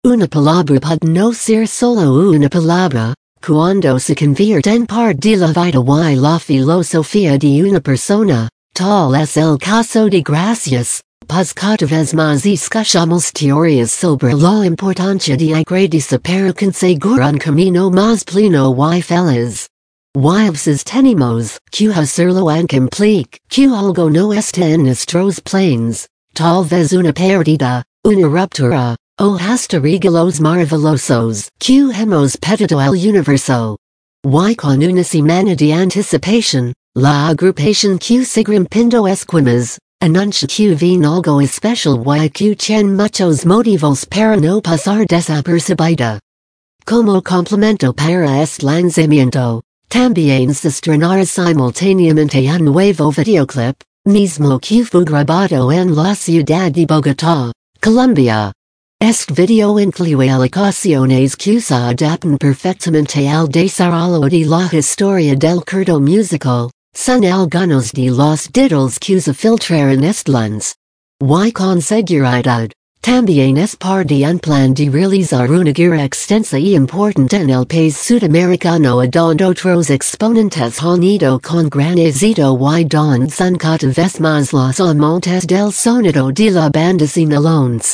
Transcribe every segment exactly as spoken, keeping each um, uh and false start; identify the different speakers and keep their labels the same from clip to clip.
Speaker 1: Una palabra pod no ser solo una palabra, cuando se convierte en parte de la vida y la filosofía de una persona, tal es el caso de gracias, pues cada vez más escuchamos teorías sobre la importancia de agredirse para conseguir un camino más pleno y feliz. Y a veces tenemos que hacerlo en complique, que algo no está en nuestros planes, tal vez una pérdida, una ruptura, o hasta regalos maravillosos que hemos pedido al universo. Y con una semana de anticipación, la agrupación que sigrimpindo esquinas, anuncia que viene algo especial y que tiene muchos motivos para no pasar desapercibida. Como complemento para este lanzamiento, también se estrenará simultáneamente un nuevo videoclip, mismo que fue grabado en la ciudad de Bogotá, Colombia. Este video incluye alocuciones que se adaptan perfectamente al desarrollo de la historia del corto musical, son algunos de los títulos que se filtraron este lunes. Y con seguridad, también es parte de un plan de realizar una gira extensa y importante en el país sudamericano a donde otros exponentes han ido con gran éxito y donde son cada vez más los amantes del sonido de la banda sin alones.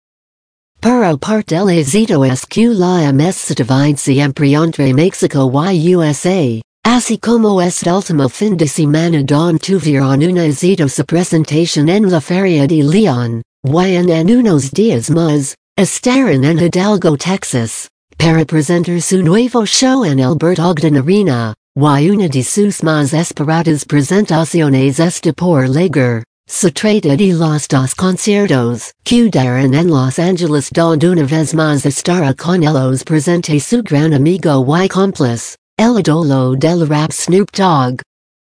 Speaker 1: Pero parte del éxito es que la M S se divide siempre entre México y U S A, así como este último fin de semana donde tuvieron una exitosa presentación en la Feria de León, y en, en unos días más, estarán en Hidalgo, Texas, para presentar su nuevo show en el Bert Ogden Arena, y una de sus más esperadas presentaciones está por llegar. Se trata de los dos conciertos que darán en Los Angeles donde una vez más estará con ellos presente su gran amigo y cómplice, el ídolo del rap Snoop Dogg.